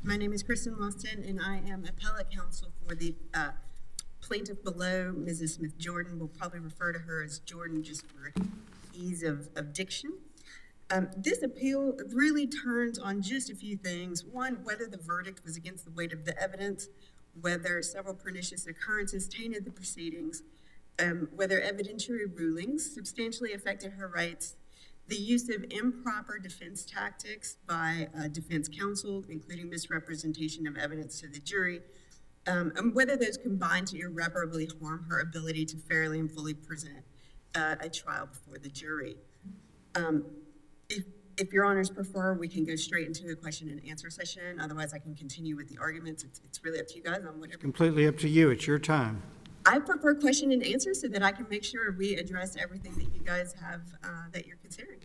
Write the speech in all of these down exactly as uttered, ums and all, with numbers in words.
My name is Kristen Lofton, and I am appellate counsel for the uh, plaintiff below, Missus Smith Jordan. We'll probably refer to her as Jordan just for ease of, of diction. Um, this appeal really turns on just a few things. One, whether the verdict was against the weight of the evidence, whether several pernicious occurrences tainted the proceedings, um, whether evidentiary rulings substantially affected her rights, the use of improper defense tactics by uh, defense counsel, including misrepresentation of evidence to the jury, um, and whether those combined to irreparably harm her ability to fairly and fully present uh, a trial before the jury. Um, if, if your honors prefer, we can go straight into a question and answer session. Otherwise, I can continue with the arguments. It's, it's really up to you guys on whatever. Completely up to you. It's your time. I prefer question and answer so that I can make sure we address everything that you guys have uh, that you're considering.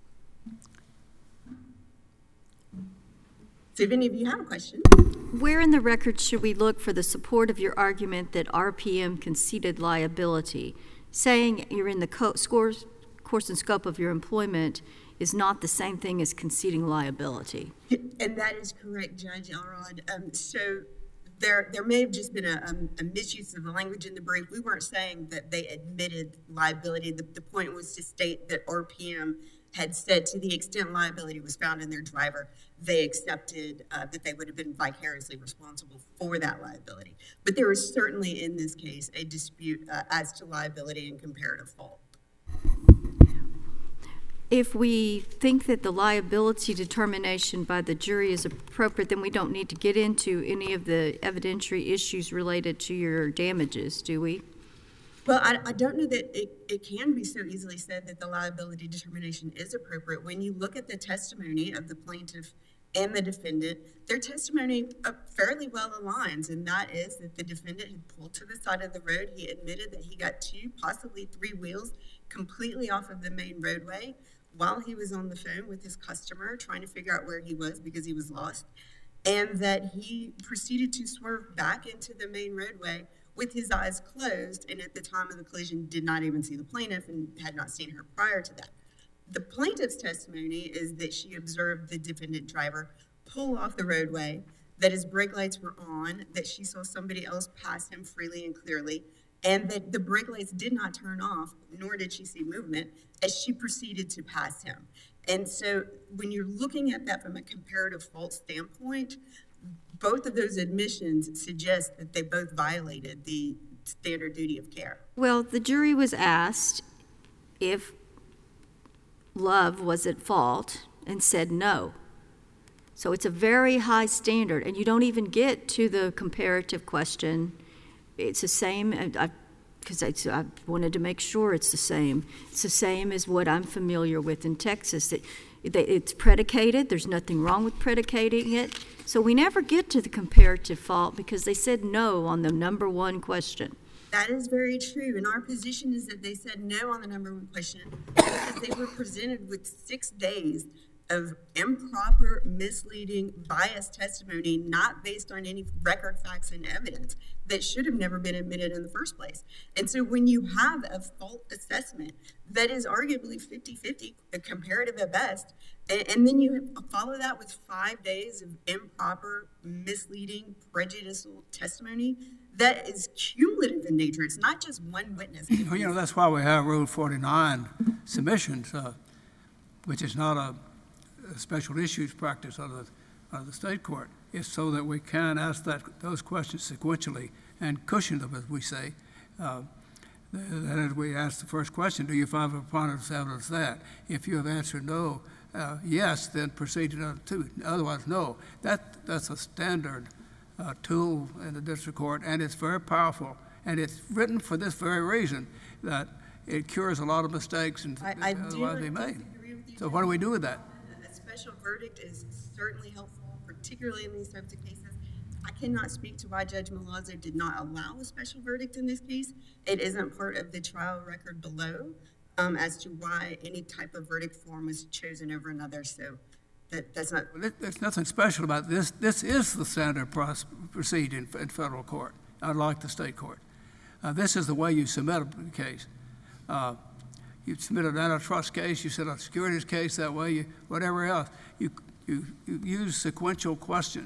So if any of you have a question. Where in the record should we look for the support of your argument that R P M conceded liability? Saying you're in the co- scores, course and scope of your employment is not the same thing as conceding liability. And that is correct, Judge Elrod. Um, so There, there may have just been a, um, a misuse of the language in the brief. We weren't saying that they admitted liability. The, the point was to state that R P M had said to the extent liability was found in their driver, they accepted uh, that they would have been vicariously responsible for that liability. But there is certainly in this case a dispute uh, as to liability and comparative fault. If we think that the liability determination by the jury is appropriate, then we don't need to get into any of the evidentiary issues related to your damages, do we? Well, I, I don't know that it, it can be so easily said that the liability determination is appropriate. When you look at the testimony of the plaintiff and the defendant, their testimony uh, fairly well aligns, and that is that the defendant had pulled to the side of the road. He admitted that he got two, possibly three wheels completely off of the main roadway while he was on the phone with his customer trying to figure out where he was because he was lost, and that he proceeded to swerve back into the main roadway with his eyes closed, and at the time of the collision did not even see the plaintiff and had not seen her prior to that. The plaintiff's testimony is that she observed the defendant driver pull off the roadway, that his brake lights were on, that she saw somebody else pass him freely and clearly, and that the brake lights did not turn off, nor did she see movement, as she proceeded to pass him. And so when you're looking at that from a comparative fault standpoint, both of those admissions suggest that they both violated the standard duty of care. Well, the jury was asked if Love was at fault and said no. So it's a very high standard, and you don't even get to the comparative question. It's the same, because I, I, I wanted to make sure it's the same. It's the same as what I'm familiar with in Texas. It, it, it's predicated. There's nothing wrong with predicating it. So we never get to the comparative fault because they said no on the number one question. That is very true. And our position is that they said no on the number one question because they were presented with six days of improper, misleading, biased testimony not based on any record facts and evidence that should have never been admitted in the first place. And so when you have a fault assessment that is arguably fifty-fifty, a comparative at best, and, and then you follow that with five days of improper, misleading, prejudicial testimony, that is cumulative in nature. It's not just one witness. Well, you know, that's why we have Rule forty-nine submissions, uh, which is not a special issues practice of the, of the state court. It's so that we can ask that those questions sequentially and cushion them, as we say. Uh, that is, we ask the first question, do you find a preponderance of evidence that? If you have answered no, uh, yes, then proceed to number two. Otherwise, no. That, that's a standard uh, tool in the district court, and it's very powerful. And it's written for this very reason, that it cures a lot of mistakes and I, I otherwise be made. You, so what do we do with that? A special verdict is certainly helpful, particularly in these types of cases. I cannot speak to why Judge Malazzo did not allow a special verdict in this case. It isn't part of the trial record below um, as to why any type of verdict form was chosen over another. So that, that's not. Well, there's nothing special about this. This is the standard procedure in, in federal court, unlike the state court. Uh, this is the way you submit a case. Uh, you submit an antitrust case, you submit a securities case that way, you, whatever else. You, you, you use sequential questions.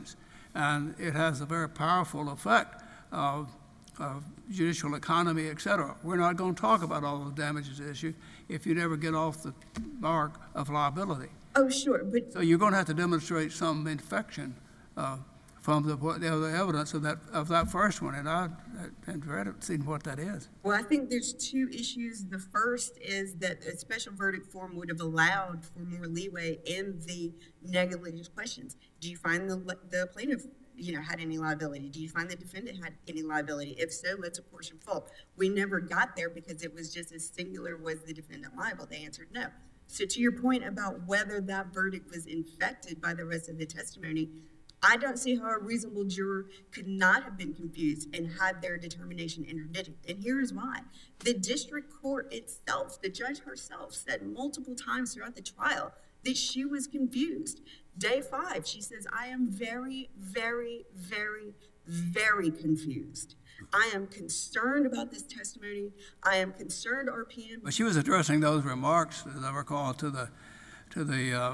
and it has a very powerful effect of, of judicial economy, et cetera. We're not going to talk about all the damages issue if you never get off the mark of liability. Oh, sure, but So you're going to have to demonstrate some infection uh, from the, the other evidence of that of that first one, and I haven't read it, seen what that is. well, I think there's two issues. The first is that a special verdict form would have allowed for more leeway in the negligence questions. Do you find the the plaintiff, you know, had any liability? Do you find the defendant had any liability? If so, let's apportion fault. We never got there because it was just as singular, was the defendant liable? They answered no. So to your point about whether that verdict was infected by the rest of the testimony, I don't see how a reasonable juror could not have been confused and had their determination interdicted. And here's why. The district court itself, the judge herself, said multiple times throughout the trial that she was confused. Day five, she says, I am very, very, very, very confused. I am concerned about this testimony. I am concerned R P M. But she was addressing those remarks, as I recall, to the to the uh,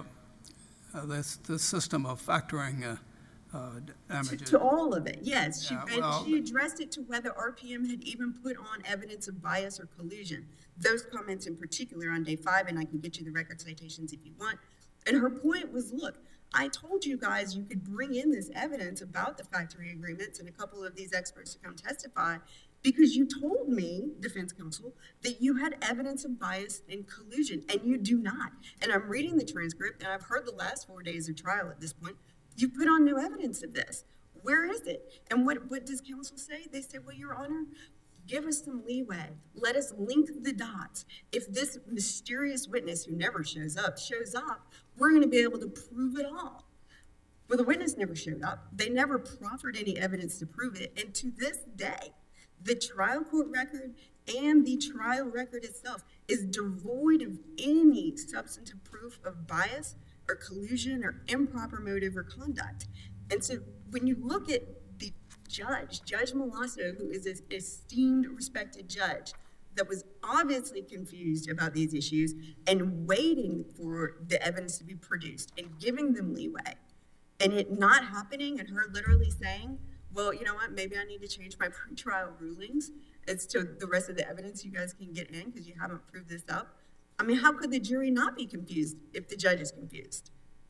uh, this, this system of factoring uh, uh, damages. To, to all of it, yes. She, Yeah, and well, she addressed it to whether R P M had even put on evidence of bias or collusion. Those comments in particular on day five, and I can get you the record citations if you want. And her point was, look, I told you guys you could bring in this evidence about the factory agreements and a couple of these experts to come testify because you told me, defense counsel, that you had evidence of bias and collusion, and you do not. And I'm reading the transcript, and I've heard the last four days of trial at this point. You put on no evidence of this. Where is it? And what, what does counsel say? They say, well, Your Honor, give us some leeway. Let us link the dots. If this mysterious witness who never shows up shows up, we're going to be able to prove it all. Well, the witness never showed up. They never proffered any evidence to prove it. And to this day, the trial court record and the trial record itself is devoid of any substantive proof of bias or collusion or improper motive or conduct. And so when you look at the judge, Judge Malasso, who is an esteemed, respected judge, that was obviously confused about these issues and waiting for the evidence to be produced and giving them leeway, and it not happening, and her literally saying, well, you know what, maybe I need to change my pretrial rulings as to the rest of the evidence you guys can get in because you haven't proved this up. I mean, how could the jury not be confused if the judge is confused?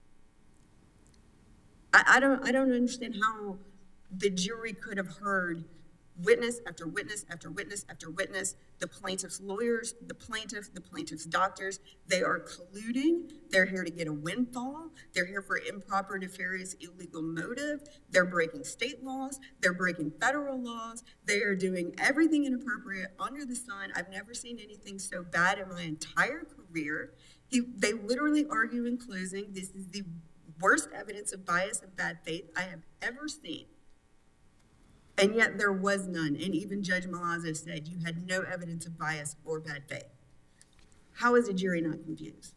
I, I don't I don't understand how the jury could have heard witness after witness after witness after witness, the plaintiff's lawyers, the plaintiff, the plaintiff's doctors. They are colluding. They're here to get a windfall. They're here for improper, nefarious, illegal motive. They're breaking state laws. They're breaking federal laws. They are doing everything inappropriate under the sun. I've never seen anything so bad in my entire career. He, they literally argue in closing, this is the worst evidence of bias and bad faith I have ever seen. And yet there was none. And even Judge Malazzo said you had no evidence of bias or bad faith. How is a jury not confused?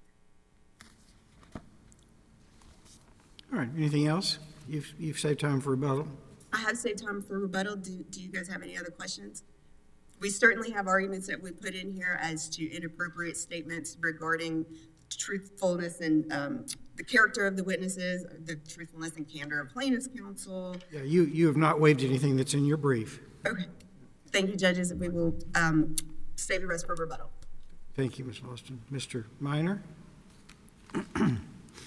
All right, anything else? You've, you've saved time for rebuttal. I have saved time for rebuttal. Do, do you guys have any other questions? We certainly have arguments that we put in here as to inappropriate statements regarding truthfulness and um, the character of the witnesses, the truthfulness and candor of plaintiff's counsel. Yeah, you, you have not waived anything that's in your brief. Okay. Thank you, judges. We will um, save the rest for rebuttal. Thank you, Miz Austin. Mister Minor? I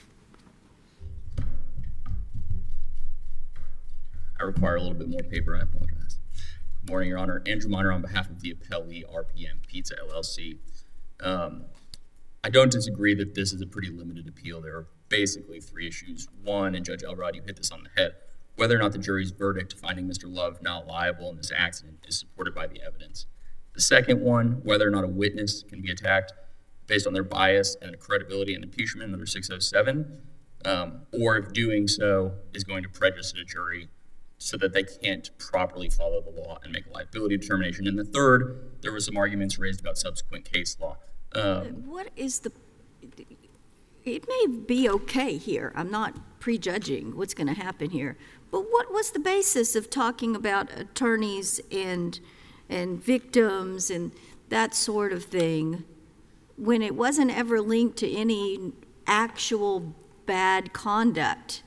require a little bit more paper. I apologize. Good morning, Your Honor. Andrew Minor on behalf of the appellee, R P M Pizza L L C. Um, I don't disagree that this is a pretty limited appeal. There are basically three issues. One, and Judge Elrod, you hit this on the head, whether or not the jury's verdict finding Mister Love not liable in this accident is supported by the evidence. The second one, whether or not a witness can be attacked based on their bias and credibility and impeachment under six oh seven, um, or if doing so is going to prejudice the jury so that they can't properly follow the law and make a liability determination. And the third, there were some arguments raised about subsequent case law. Um, What is the, it may be okay here. I'm not prejudging what's going to happen here. But what was the basis of talking about attorneys and, and victims and that sort of thing when it wasn't ever linked to any actual bad conduct?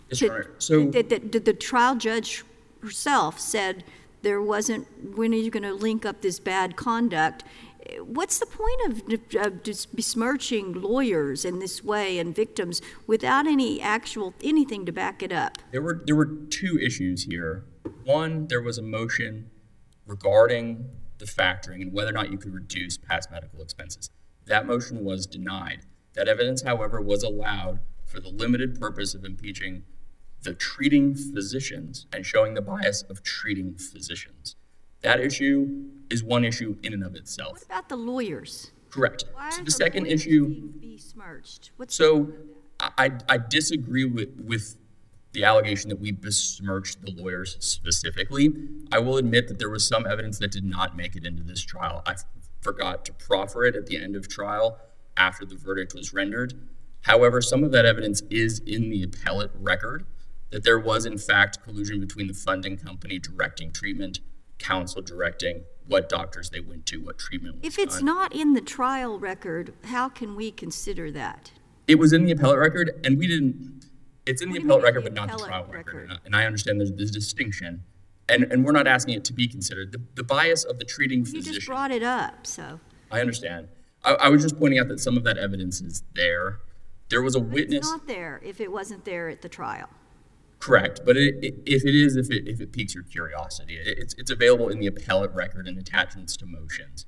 Yes, Your Honor. So Did, did, did the trial judge herself said there wasn't, when are you going to link up this bad conduct? What's the point of, of just besmirching lawyers in this way and victims without any actual, anything to back it up? there were there were two issues here. One, there was a motion regarding the factoring and whether or not you could reduce past medical expenses. That motion was denied. That evidence, however, was allowed for the limited purpose of impeaching the treating physicians and showing the bias of treating physicians. That issue is one issue in and of itself. What about the lawyers? Correct. Why So are the second lawyers issue, being besmirched? What's so I, I disagree with, with the allegation that we besmirched the lawyers specifically. I will admit that there was some evidence that did not make it into this trial. I f- forgot to proffer it at the end of trial after the verdict was rendered. However, some of that evidence is in the appellate record, that there was in fact collusion between the funding company directing treatment, counsel directing what doctors they went to, what treatment was If it's done. not in the trial record, how can we consider that? It was in the appellate record, and we didn't, it's in the What do you appellate mean in record, the but not the appellate trial record. record? And I- And I understand there's this distinction, and, and we're not asking it to be considered. The, the bias of the treating You physician. just brought it up, so. I understand. I, I was just pointing out that some of that evidence is there. There was a But witness. it's not there if it wasn't there at the trial. Correct, but it, it, if it is, if it if it piques your curiosity, it, it's it's available in the appellate record and attachments to motions.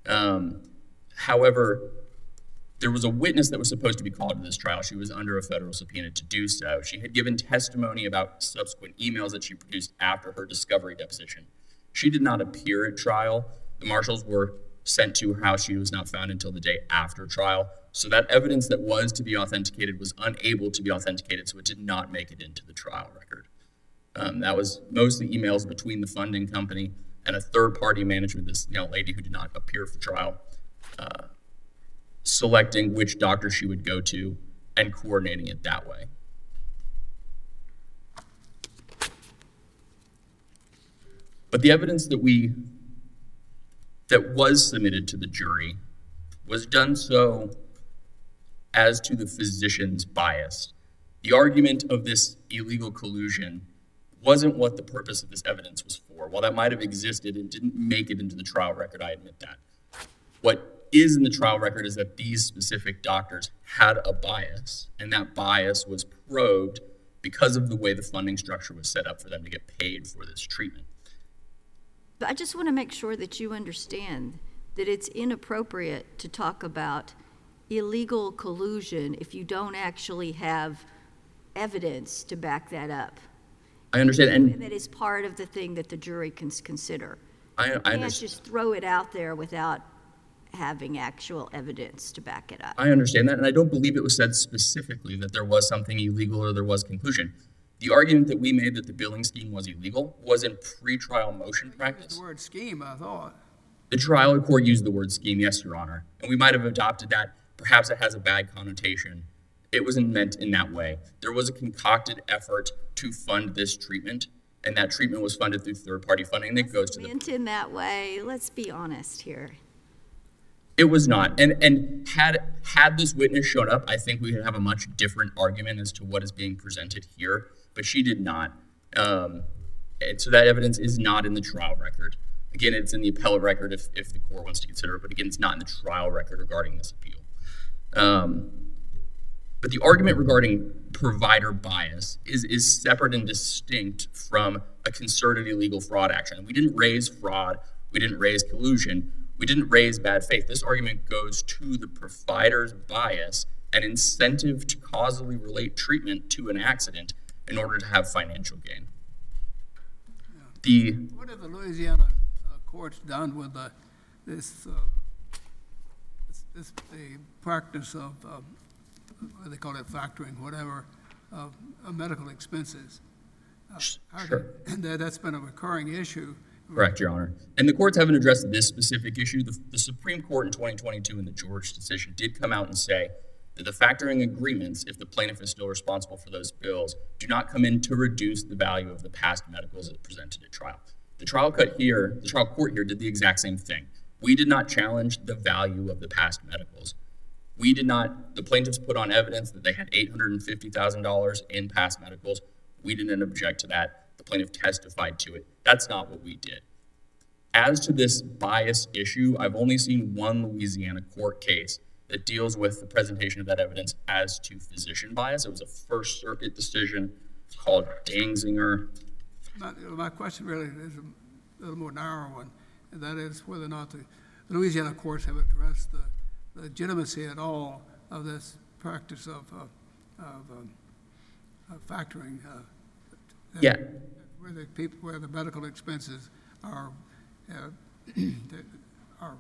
Um, however, there was a witness that was supposed to be called to this trial. She was under a federal subpoena to do so. She had given testimony about subsequent emails that she produced after her discovery deposition. She did not appear at trial. The marshals were sent to her house. She was not found until the day after trial. So that evidence that was to be authenticated was unable to be authenticated, so it did not make it into the trial record. Um, that was mostly emails between the funding company and a third-party management, this young lady who did not appear for trial, uh, selecting which doctor she would go to and coordinating it that way. But the evidence that we that was submitted to the jury was done so as to the physician's bias. The argument of this illegal collusion wasn't what the purpose of this evidence was for. While that might have existed and didn't make it into the trial record, I admit that. What is in the trial record is that these specific doctors had a bias, and that bias was probed because of the way the funding structure was set up for them to get paid for this treatment. But I just want to make sure that you understand that it's inappropriate to talk about illegal collusion if you don't actually have evidence to back that up. I understand, and That is part of the thing that the jury can s- consider. I, I You can't understand. just throw it out there without having actual evidence to back it up. I understand that, and I don't believe it was said specifically that there was something illegal or there was conclusion. The argument that we made that the billing scheme was illegal was in pretrial motion practice. The word scheme, I thought. The trial court used the word scheme, yes, Your Honor, and we might have adopted that. Perhaps it has a bad connotation. It wasn't meant in that way. There was a concocted effort to fund this treatment, and that treatment was funded through third-party funding that goes to the... Meant in that way, let's be honest here. It was not. And and had had this witness shown up, I think we would have a much different argument as to what is being presented here, but she did not. Um, and so that evidence is not in the trial record. Again, it's in the appellate record if, if the court wants to consider it, but again, it's not in the trial record regarding this appeal. Um, but the argument regarding provider bias is, is separate and distinct from a concerted illegal fraud action. We didn't raise fraud. We didn't raise collusion. We didn't raise bad faith. This argument goes to the provider's bias and incentive to causally relate treatment to an accident in order to have financial gain. The What have the Louisiana uh, courts done with the, this, uh, this, this, the practice of, uh, what do they call it, factoring, whatever, of, of medical expenses? Uh, how sure. did- And that, that's been a recurring issue. Correct, Your Honor. And the courts haven't addressed this specific issue. The, the Supreme Court in twenty twenty-two in the George decision did come out and say that the factoring agreements, if the plaintiff is still responsible for those bills, do not come in to reduce the value of the past medicals that presented at trial. The trial court here, the trial court here did the exact same thing. We did not challenge the value of the past medicals. We did not, the plaintiffs put on evidence that they had eight hundred fifty thousand dollars in past medicals. We didn't object to that. The plaintiff testified to it. That's not what we did. As to this bias issue, I've only seen one Louisiana court case that deals with the presentation of that evidence as to physician bias. It was a First Circuit decision called Dangzinger. My, my question really is a little more narrow one, and that is whether or not the, the Louisiana courts have addressed the, the legitimacy at all of this practice of, uh, of, um, of factoring. Uh, Yeah. Where the people, where the medical expenses are uh, are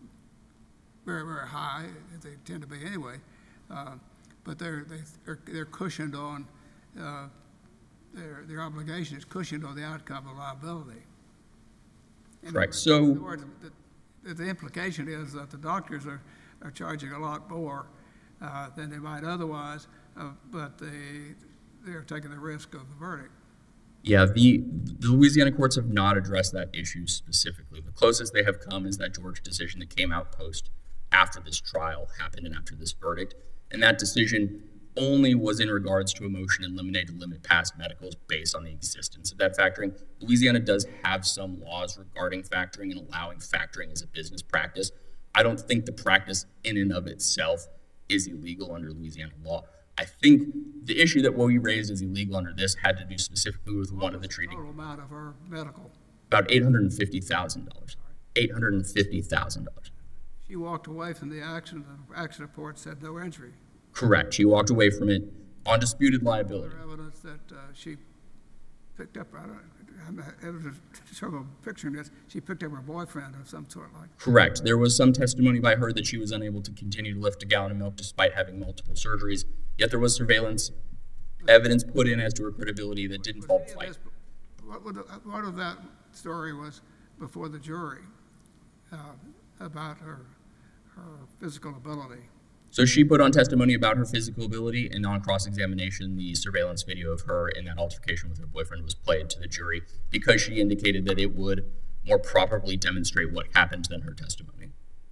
very, very high, as they tend to be anyway, uh, but they're they, they're, they're cushioned on uh, their their obligation is cushioned on the outcome of liability. Correct. So, in other words, the, the implication is that the doctors are are charging a lot more uh, than they might otherwise, uh, but they they're taking the risk of the verdict. yeah, the, the Louisiana courts have not addressed that issue specifically. The closest they have come is that Georgia decision that came out post after this trial happened and after this verdict. And that decision only was in regards to a motion in limine to limit past medicals based on the existence of that factoring. Louisiana does have some laws regarding factoring and allowing factoring as a business practice. I don't think the practice in and of itself is illegal under Louisiana law. I think the issue that we raised as illegal under this had to do specifically with one of the treating. Total amount of her medical. About eight hundred fifty thousand dollars. eight hundred fifty thousand dollars. She walked away from the accident. The accident report said no injury. Correct. She walked away from it on disputed liability. Other evidence that uh, she picked up, I don't know, evidence, sort of picturing this, she picked up her boyfriend of some sort like. Correct. There was some testimony by her that she was unable to continue to lift a gallon of milk despite having multiple surgeries. Yet there was surveillance evidence put in as to her credibility that didn't fall flight. What, would, what of that story was before the jury uh, about her, her physical ability? So she put on testimony about her physical ability, and on cross-examination, the surveillance video of her in that altercation with her boyfriend was played to the jury because she indicated that it would more properly demonstrate what happened than her testimony.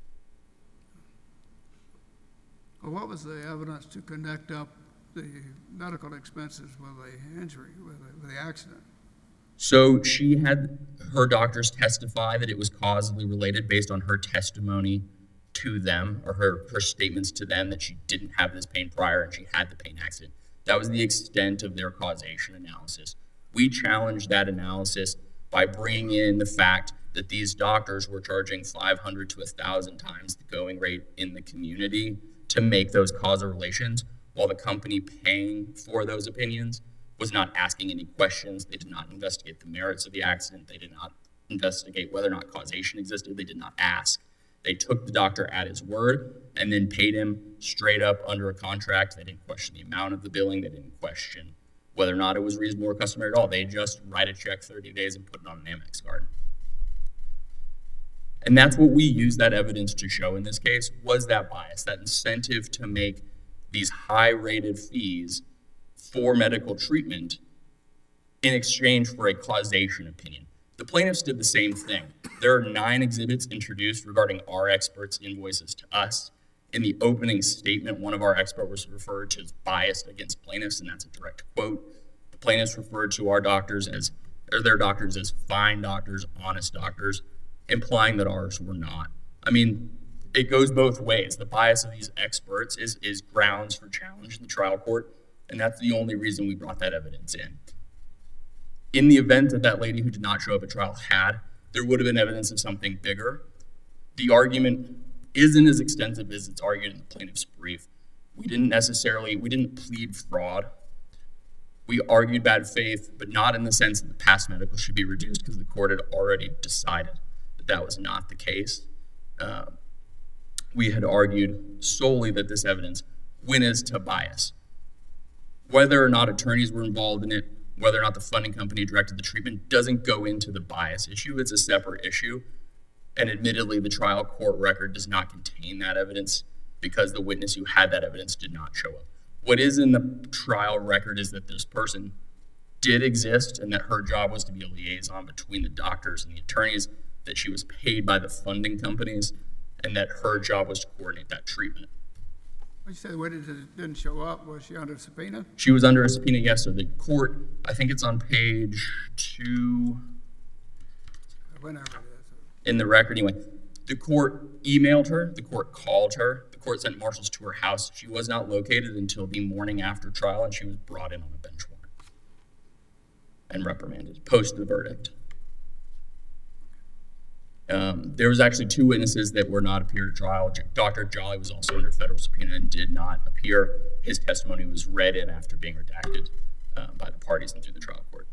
Well, what was the evidence to connect up the medical expenses with the injury, with the, with the accident? So she had her doctors testify that it was causally related based on her testimony to them, or her, her statements to them that she didn't have this pain prior and she had the pain accident. That was the extent of their causation analysis. We challenged that analysis by bringing in the fact that these doctors were charging five hundred to one thousand times the going rate in the community to make those causal relations, while the company paying for those opinions was not asking any questions. They did not investigate the merits of the accident. They did not investigate whether or not causation existed. They did not ask. They took the doctor at his word and then paid him straight up under a contract. They didn't question the amount of the billing. They didn't question whether or not it was reasonable or customary at all. They just write a check thirty days and put it on an Amex card. And that's what we use that evidence to show in this case, was that bias, that incentive to make these high-rated fees for medical treatment in exchange for a causation opinion. The plaintiffs did the same thing. There are nine exhibits introduced regarding our experts' invoices to us. In the opening statement, one of our experts was referred to as biased against plaintiffs, and that's a direct quote. The plaintiffs referred to our doctors as, or their doctors as fine doctors, honest doctors, implying that ours were not. I mean, it goes both ways. The bias of these experts is, is grounds for challenge in the trial court, and that's the only reason we brought that evidence in. In the event that that lady who did not show up at trial had, there would have been evidence of something bigger. The argument isn't as extensive as it's argued in the plaintiff's brief. We didn't necessarily, we didn't plead fraud. We argued bad faith, but not in the sense that the past medical should be reduced because the court had already decided that that was not the case. Uh, we had argued solely that this evidence went as to bias. Whether or not attorneys were involved in it, whether or not the funding company directed the treatment, doesn't go into the bias issue. It's a separate issue. And admittedly, the trial court record does not contain that evidence because the witness who had that evidence did not show up. What is in the trial record is that this person did exist and that her job was to be a liaison between the doctors and the attorneys, that she was paid by the funding companies, and that her job was to coordinate that treatment. You said the witness didn't show up. Was she under subpoena? She was under a subpoena, yes, sir. The court, I think it's on page two Whenever it is. in the record anyway. The court emailed her, the court called her, the court sent marshals to her house. She was not located until the morning after trial, and she was brought in on a bench warrant and reprimanded, post the verdict. Um, there was actually two witnesses that were not appeared at trial. Doctor Jolly was also under federal subpoena and did not appear. His testimony was read in after being redacted uh, by the parties and through the trial court.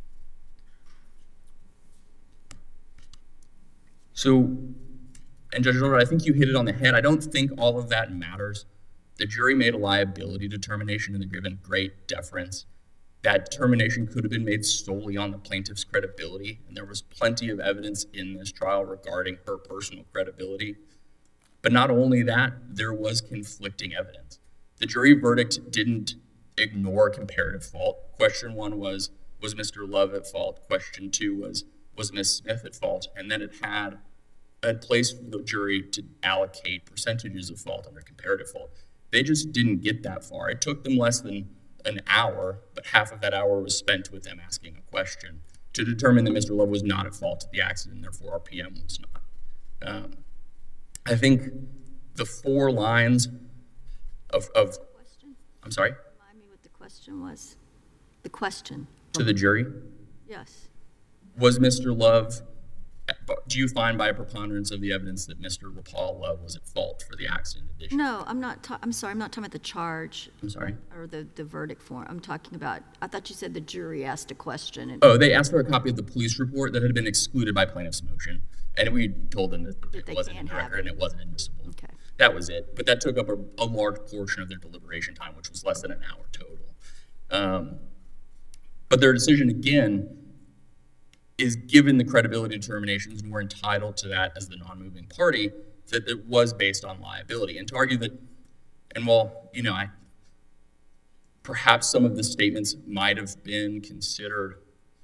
So, and Judge Jordan, I think you hit it on the head. I don't think all of that matters. The jury made a liability determination and they're given great deference. That determination could have been made solely on the plaintiff's credibility, and there was plenty of evidence in this trial regarding her personal credibility. But not only that, there was conflicting evidence. The jury verdict didn't ignore comparative fault. Question one was, was Mister Love at fault? Question two was, was Miz Smith at fault? And then it had a place for the jury to allocate percentages of fault under comparative fault. They just didn't get that far. It took them less than an hour, but half of that hour was spent with them asking a question to determine that Mister Love was not at fault of the accident, therefore R P M was not. Um, I think the four lines of, of Question? I'm sorry? Remind me what the question was. The question. To the jury, Yes. was Mister Love, do you find by a preponderance of the evidence that Mister LaPaul Love was at fault for the accident addition? No, I'm not, ta- I'm sorry, I'm not talking about the charge. I'm sorry? Or the, the verdict form. I'm talking about, I thought you said the jury asked a question. And Oh, they asked for a copy of the police report that had been excluded by plaintiff's motion, and we told them that That it they wasn't in can't the have record it. and it wasn't admissible. Okay. That was it, but that took up a, a large portion of their deliberation time, which was less than an hour total. Um, but their decision, again, is given the credibility determinations, and we're entitled to that as the non-moving party, that it was based on liability. And to argue that, and well, you know, I, perhaps some of the statements might have been considered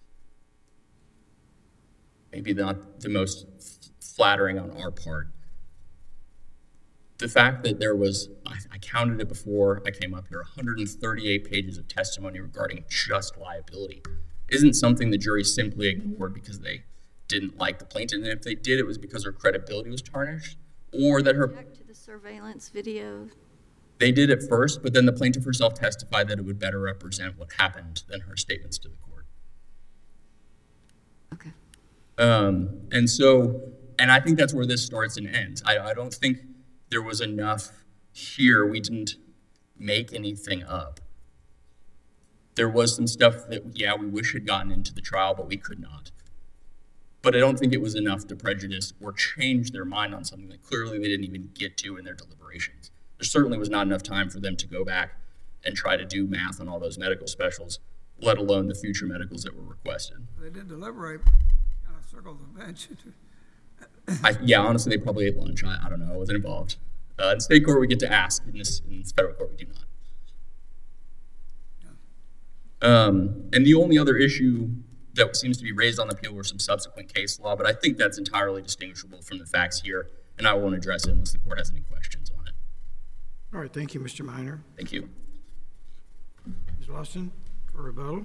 maybe not the most flattering on our part. The fact that there was, I, I counted it before I came up here, one hundred thirty-eight pages of testimony regarding just liability isn't something the jury simply ignored because they didn't like the plaintiff. And if they did, it was because her credibility was tarnished, or that her... Back to the surveillance video. They did at first, but then the plaintiff herself testified that it would better represent what happened than her statements to the court. Okay. Um, and so, and I think that's where this starts and ends. I, I don't think there was enough here. We didn't make anything up. There was some stuff that, yeah, we wish had gotten into the trial, but we could not. But I don't think it was enough to prejudice or change their mind on something that clearly they didn't even get to in their deliberations. There certainly was not enough time for them to go back and try to do math on all those medical specials, let alone the future medicals that were requested. They did deliberate, kind of circled the bench. I, yeah, honestly, they probably ate lunch. I, I don't know. I wasn't involved. Uh, in state court, we get to ask. In this, in this federal court, we do not. Um, and the only other issue that seems to be raised on the appeal were some subsequent case law, but I think that's entirely distinguishable from the facts here, and I won't address it unless the court has any questions on it. All right, thank you, Mister Minor. Thank you. Miz Lawson, for rebuttal.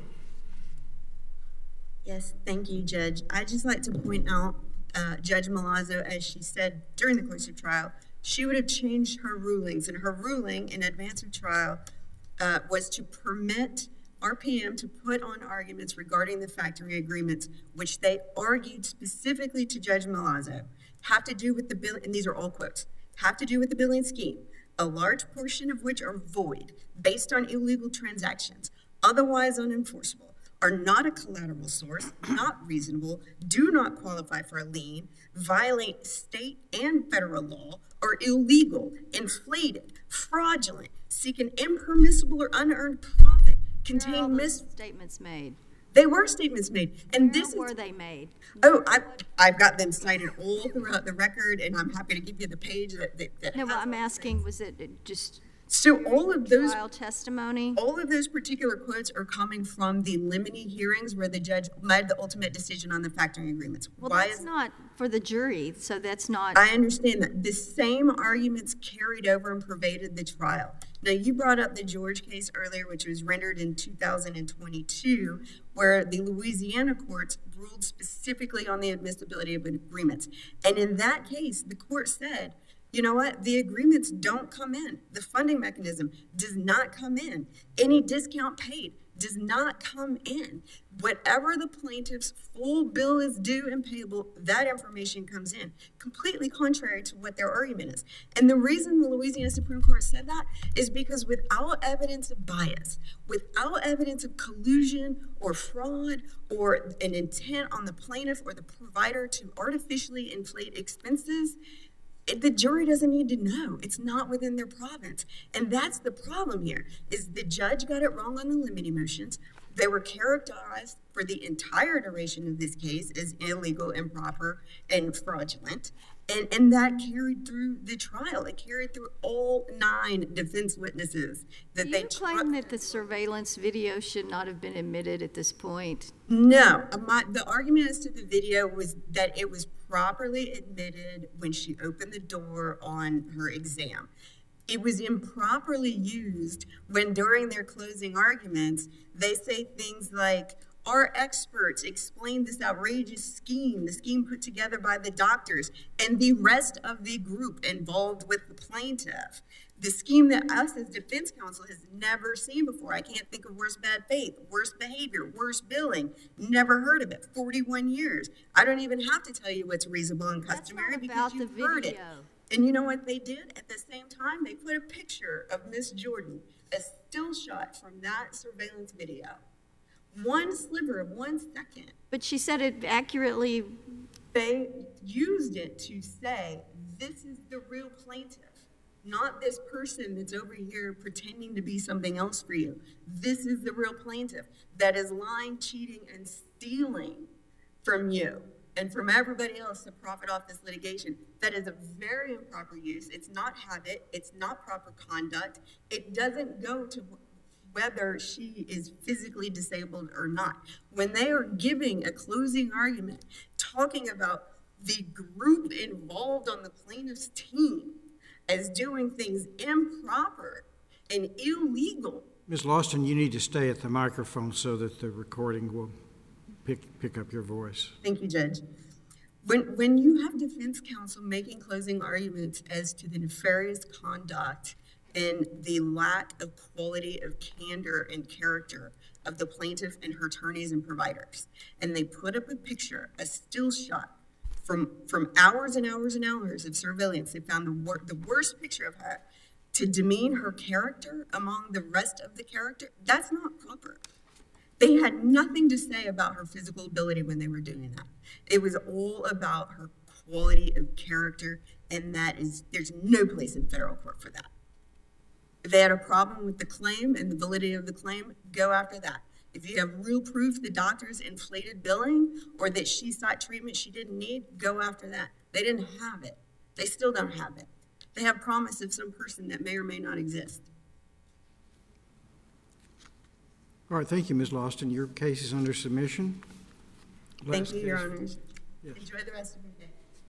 Yes, thank you, Judge. I'd just like to point out, uh, Judge Malazzo, as she said during the course of trial, she would have changed her rulings, and her ruling in advance of trial uh, was to permit R P M to put on arguments regarding the factory agreements, which they argued specifically to Judge Malazzo, have to do with the bill, and these are all quotes, have to do with the billing scheme, a large portion of which are void, based on illegal transactions, otherwise unenforceable, are not a collateral source, not reasonable, do not qualify for a lien, violate state and federal law, are illegal, inflated, fraudulent, seek an impermissible or unearned profit, contain Where are all mis- those statements made? They were statements made, and Where this were is, they made? oh, I, I've got them cited all throughout the record, and I'm happy to give you the page that, that, that No, has well, I'm all of asking, this. was it it just So all of those Trial testimony? All of those particular quotes are coming from the limine hearings where the judge made the ultimate decision on the factoring agreements. Well, Why that's is not for the jury, so that's not, I understand that the same arguments carried over and pervaded the trial. Now, you brought up the George case earlier, which was rendered in two thousand twenty-two, where the Louisiana courts ruled specifically on the admissibility of agreements. And in that case, the court said, you know what? The agreements don't come in. The funding mechanism does not come in. Any discount paid does not come in. Whatever the plaintiff's full bill is due and payable, that information comes in, completely contrary to what their argument is. And the reason the Louisiana Supreme Court said that is because without evidence of bias, without evidence of collusion or fraud or an intent on the plaintiff or the provider to artificially inflate expenses, It, the jury doesn't need to know. It's not within their province. And that's the problem here, is the judge got it wrong on the limiting motions. They were characterized for the entire duration of this case as illegal, improper, and fraudulent. And, and that carried through the trial. It carried through all nine defense witnesses that do they you claim that the surveillance video should not have been admitted at this point? No, my, the argument as to the video was that it was properly admitted when she opened the door on her exam. It was improperly used when during their closing arguments, they say things like, our experts explained this outrageous scheme, the scheme put together by the doctors and the rest of the group involved with the plaintiff. The scheme that us as defense counsel has never seen before. I can't think of worse bad faith, worse behavior, worse billing. Never heard of it. forty-one years. I don't even have to tell you what's reasonable and customary That's not because about you've the heard it. video. And you know what they did? At the same time, they put a picture of Miss Jordan, a still shot from that surveillance video. One sliver of one second. But she said it accurately. They used it to say, this is the real plaintiff, not this person that's over here pretending to be something else for you. This is the real plaintiff that is lying, cheating, and stealing from you and from everybody else to profit off this litigation. That is a very improper use. It's not habit. It's not proper conduct. It doesn't go to whether she is physically disabled or not. When they are giving a closing argument, talking about the group involved on the plaintiff's team as doing things improper and illegal. Miz Lawson, you need to stay at the microphone so that the recording will pick, pick up your voice. Thank you, Judge. When, when you have defense counsel making closing arguments as to the nefarious conduct and the lack of quality of candor and character of the plaintiff and her attorneys and providers, and they put up a picture, a still shot from, from hours and hours and hours of surveillance, they found the, wor the worst picture of her to demean her character among the rest of the character, that's not proper. They had nothing to say about her physical ability when they were doing that. It was all about her quality of character, and that is, there's no place in federal court for that. If they had a problem with the claim and the validity of the claim, go after that. If you have real proof the doctor's inflated billing or that she sought treatment she didn't need, go after that. They didn't have it. They still don't have it. They have promise of some person that may or may not exist. All right, thank you, Miz Lawson. Your case is under submission. Thank Last you, Your case- Honors. Yes. Enjoy the rest of your day.